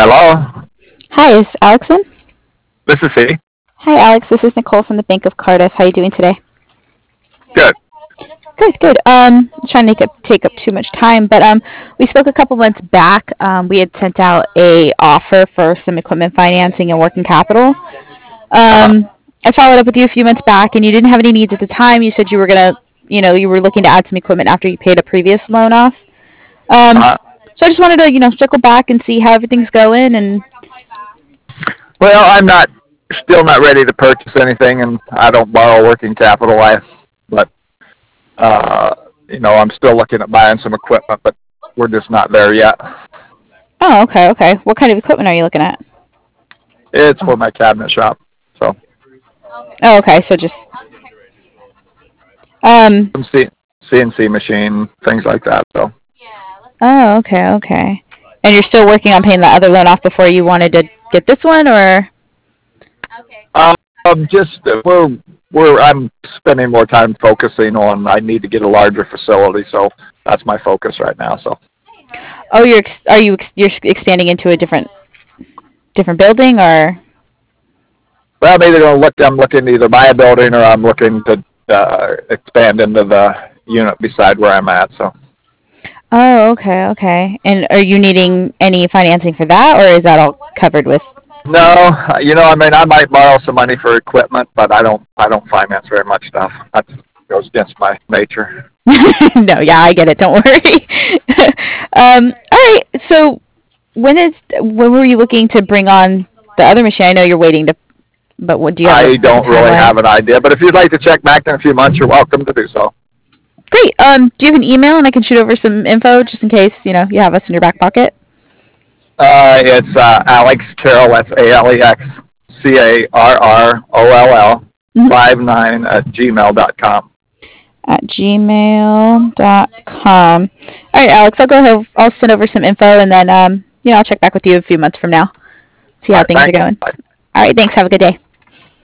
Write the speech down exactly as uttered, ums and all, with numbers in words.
Hello, Hi, is Alex in? this is he. Hi, Alex. This is Nicole from the Bank of Cardiff. How are you doing today? Good. Good, good. Um, I'm trying to make up, take up too much time, but um, we spoke a couple months back. Um, we had sent out a offer for some equipment financing and working capital. Uh-huh. Um, I followed up with you a few months back, and you didn't have any needs at the time. You said you were gonna, you know, you were looking to add some equipment after you paid a previous loan off. Um, Uh-huh. so I just wanted to, you know, circle back and see how everything's going. And Well, I'm not still not ready to purchase anything, and I don't borrow working capital. I, but uh, you know, I'm still looking at buying some equipment, but we're just not there yet. oh, okay, okay. What kind of equipment are you looking at? It's for my cabinet shop, so Oh, okay. So just um. some C- CNC machine, things like that. So, Oh, okay, okay. And you're still working on paying the other loan off before you wanted to get this one, or? um, just uh, we're we're I'm spending more time focusing on. I need to get a larger facility, so that's my focus right now. So. Oh, you're ex- are you ex- you're expanding into a different different building, or? Well, I'm either going to look. I'm looking to either buy a building or I'm looking to uh, expand into the unit beside where I'm at. So Oh, okay, okay. And are you needing any financing for that, or is that all covered with? no, you know, I mean, I might borrow some money for equipment, but I don't. I don't finance very much stuff. That goes against my nature. No, yeah, I get it. Don't worry. um, all right. So when is when were you looking to bring on the other machine? I know you're waiting to, but what do you have a, I like a don't really timeline? have an idea, but if you'd like to check back in a few months, you're welcome to do so. Great. Um, do you have an email and I can shoot over some info just in case you know you have us in your back pocket? Uh, it's uh, Alex Carroll. That's A L E X C A R R O L L Mhm. five nine at gmail dot com. At gmail dot com. All right, Alex, I'll go ahead. I'll send over some info and then um, you know I'll check back with you a few months from now. See All how right, things are thanks. going. Bye. All right, thanks. Have a good day.